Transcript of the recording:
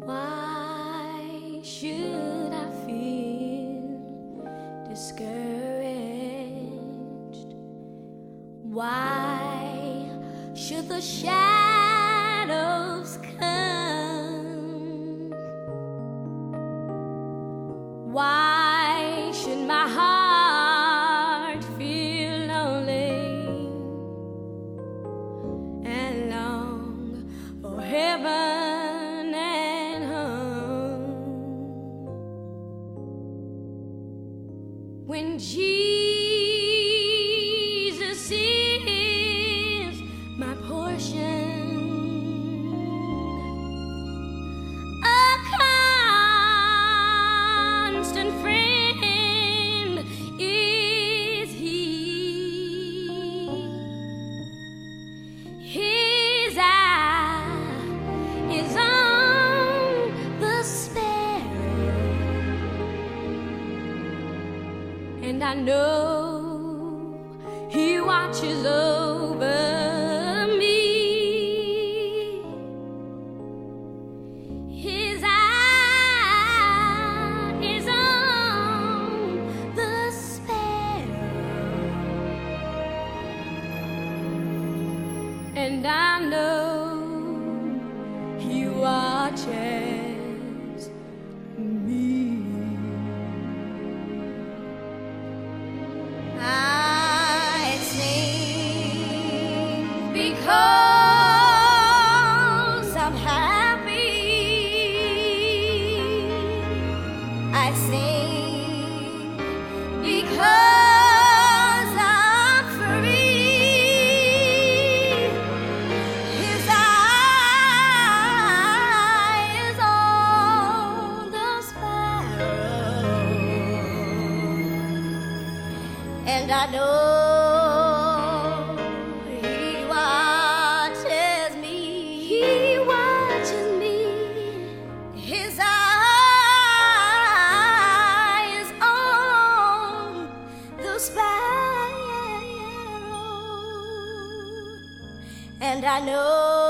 Why should I feel discouraged? Why should the shadows come? Why should my heart feel lonely and long for heaven and home? When Jesus is my portion, and I know He watches over me. His eye is on the sparrow, and I know He watches me. Because I'm happy, I sing because I'm free. His eye is on the sparrow, and I know and I know